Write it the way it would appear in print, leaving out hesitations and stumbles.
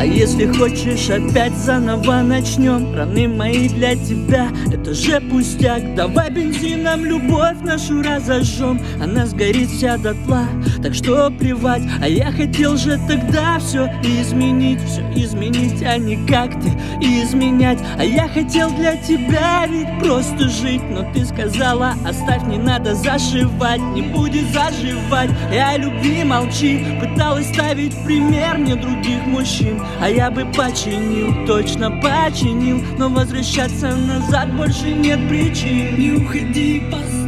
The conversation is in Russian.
А если хочешь, опять заново начнем. Раны мои для тебя, это же пустяк. Давай бензином любовь нашу разожжем. Она сгорит вся дотла, так что плевать. А я хотел же тогда все изменить, а не как ты изменять. А я хотел для тебя ведь просто жить, но ты сказала: оставь, не надо зашивать, не будет заживать. И о любви молчи, пыталась ставить в пример мне других мужчин. А я бы починил, точно починил, но возвращаться назад больше нет причин. Не уходи,